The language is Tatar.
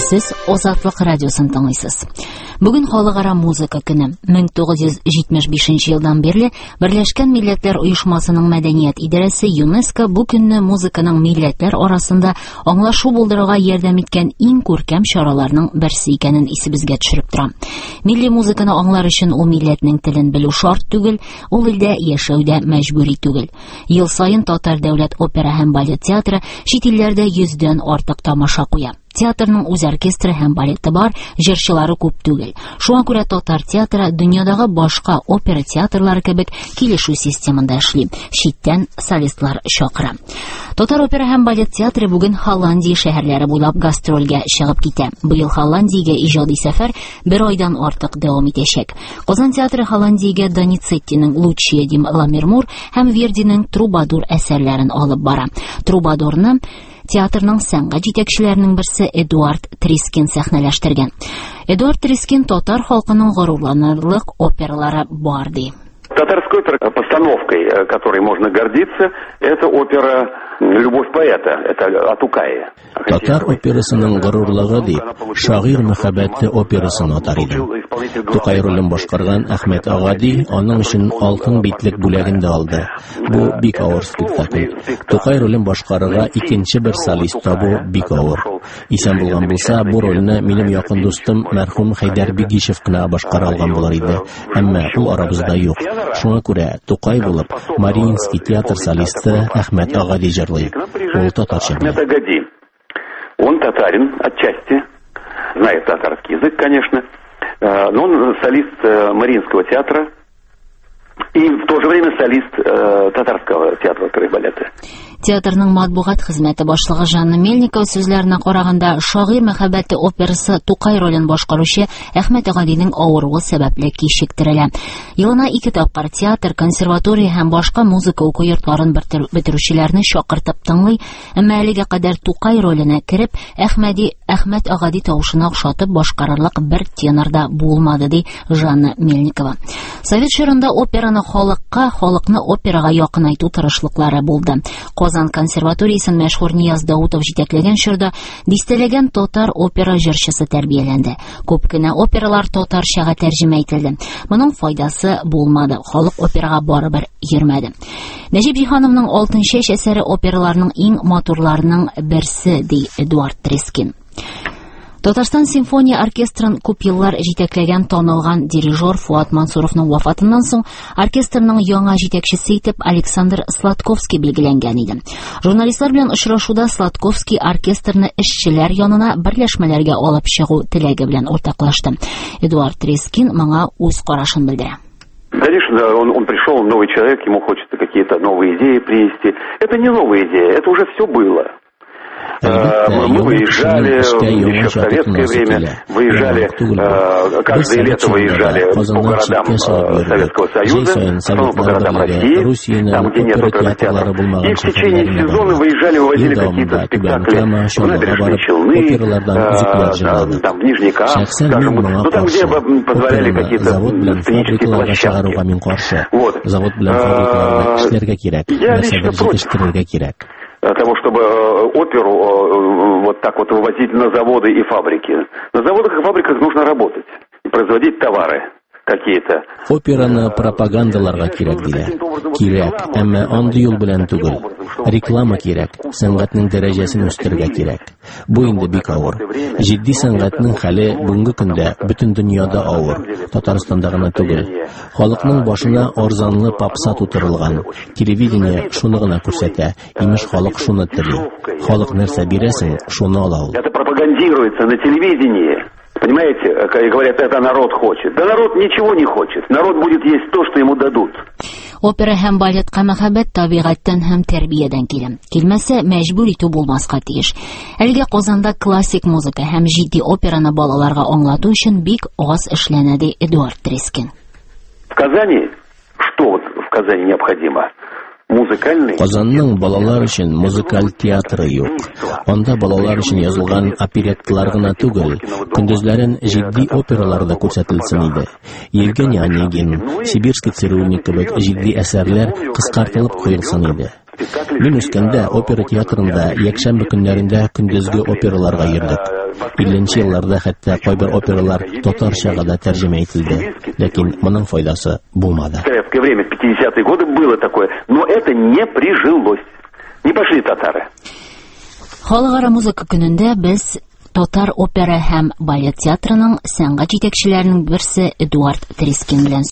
Сез Азатлык радиосын тыңлыйсыз. Бүген халыкара музыка көне. 1975 елдан бирле Берләшкән Милләтләр Оешмасының мәдәният идарәсе ЮНЕСКО бу көнне музыканың милләтләр арасында аңлашу булдырырга ярдәм иткән иң күркәм чараларның берсе икәнен исебезгә төшереп тора. Милли музыканы аңлар өчен ул милләтнең телен белү шарт түгел, ул илдә яшәүдә мәҗбүри түгел. Ел саен Татар дәүләт опера һәм балет театры чит илләрдә 100дән артык тамаша куя. Театрның үз оркестры һәм балеты бар, җырчылары күп түгел. Шуңа күрә Татар театры дөньядагы башка опера театрлары кебек килешү системында эшли, читтән солистлар чакыра. Татар опера һәм балет театры бүген Холландия шәһәрләре буйлап гастрольгә чыгып китә. Быел Холландиягә иҗади сәфәр 1 айдан артык дәвам итәчәк. Казан театры Холландиягә Доницеттиның Лучия дим Ламермур һәм Вердиның Трубадур әсәрләрен алып бара. Трубадурны театрның сәнгать җитәкчеләренең берсе Эдуард Трискин сәхнәләштергән. Эдуард Трискин татар халкының горурланырлык опералары бар ди. Татарской постановкой, которой можно гордиться, это опера «Любовь поэта», это от Тукая. Татар операсының горурлыгы дип, шагыйрь мәхәббәте операсын атар иде. Тукай ролен башкарган Әхмәт Агади аның өчен алтын битлек бүләген дә алды. Бу бик авыр спектакль. Тукай ролен башкарырга икенче бер солист табу бик авыр. Исән булган булса, бу рольне минем якын дустым мәрхүм Хәйдәр Бигишев кына башкара алган булар иде. Әмма ул арабызда юк. Шуңа күрә Тукай булып Мариинский театр солисты Әхмәт Агади җырлый. Ул татарча. Он татарин отчасти, знает татарский язык, конечно, но он солист Мариинского театра и в то же время солист татарского театра оперы и балета. Театрның матбугат хезмәте башлыгы Жанна Мельникова сүзләренә караганда, шагыйрь мәхәббәте операсы Тукай ролен башкаручы Әхмәт Агадиның авыруы сәбәпле кичектерелә. Елына 2 тапкыр театр, консерватория һәм башка музыка уку йортларын бетерүчеләрне чакыртып тыңлый, әмма әлегә кадәр Тукай роленә кереп, Әхмәт Агади тавышына охшатып башкарырлык бер тенорда булмады, ди Жанна Мельникова. Совет чорында операны халыкны операга якынайту тырышлыклары булды. Казан консерваториясын мәшһүр Нияз Даутов җитәкләгән чорда дистәләгән татар опера җырчысы тәрбияләнде. Күп кенә опералар татарчага тәрҗемә ителде. Моның файдасы булмады. Халык операга барыбер йөрмәде. Нәҗип Җиһановның Алтын чәч әсәре операларының иң матурларының берсе, ди Эдуард Трискин. Татарстан симфония оркестрын күп еллар җитәкләгән танылган дирижер Фуат Мансуровның вафатыннан соң оркестрның яңа җитәкчесе итеп Александр Сладковский билгеләнгән иде. Журналистлар белән очрашуда Сладковский оркестрны эшчеләр янына берләшмәләргә алып чыгу теләге белән уртаклашты. Эдуард Трискин моңа үз карашын белдерә. Конечно, он пришел, новый человек, ему хочется какие-то новые идеи принести. Это не новая идея, это уже все было. Мы выезжали еще в советское время, каждое лето выезжали по городам Советского Союза, потом по городам России, там, где нет оперных театров. И в течение сезона выезжали, вывозили какие-то спектакли в Набережные Челны, там, в Нижний Кам, скажем, ну, там, где позволяли какие-то сценические площадки. Вот. Я лично против того, чтобы оперу вот так вот вывозить на заводы и фабрики. На заводах и фабриках нужно работать и производить товары какие-то. Операны пропагандаларга кирәк диләр. Кирәк, әмма андый юл белән түгел. Реклама кирәк, сәнгатьнең дәрәҗәсен үстерергә кирәк. Бу инде бик авыр. Җитди сәнгатьнең хәле бүгенге көндә бөтен дөньяда авыр. Татарстанда гына түгел. Халыкның башына арзанлы попса тутырылган. Телевидение шуны гына күрсәтә. Имеш халык шуны тели. Халык нәрсә бирәсең, шуны ала ул. Это пропагандируется на телевидении. Понимаете, говорят, это народ хочет. Да народ ничего не хочет. Народ будет есть то, что ему дадут. Опера һәм балетка мәхәббәт табигатьтән һәм тәрбиядән килә. Килмәсә, мәҗбүр итү булмаска тиеш. Әлегә Казанда классик музыка һәм җитди операны балаларга аңлату өчен бик аз эшләнә, ди Эдуард Трискин. В Казани, что вот в Казани необходимо? Казанның балалар өчен музыкаль театры юк. Анда балалар өчен язылган оперетталар гына түгел, көндезләрен җитди опералар да күрсәтелсен иде. Евгений Онегин, Сибирский цирюльник кебек җитди әсәрләр кыскартылып куелсын иде. Мин үскәндә опера театрында якшәмбе көннәрендә көндезге операларга йөрдек. 50-нче елларда хәтта кайбер опералар татарчага да тәрҗемә ителде, ләкин моның файдасы булмады. В советское время, в 50-е годы было такое, но это не прижилось. Не пошли татары. Халыкара музыка көнендә без татар опера һәм балет театрының сәнгать җитәкчеләренең берсе Эдуард Трискин белән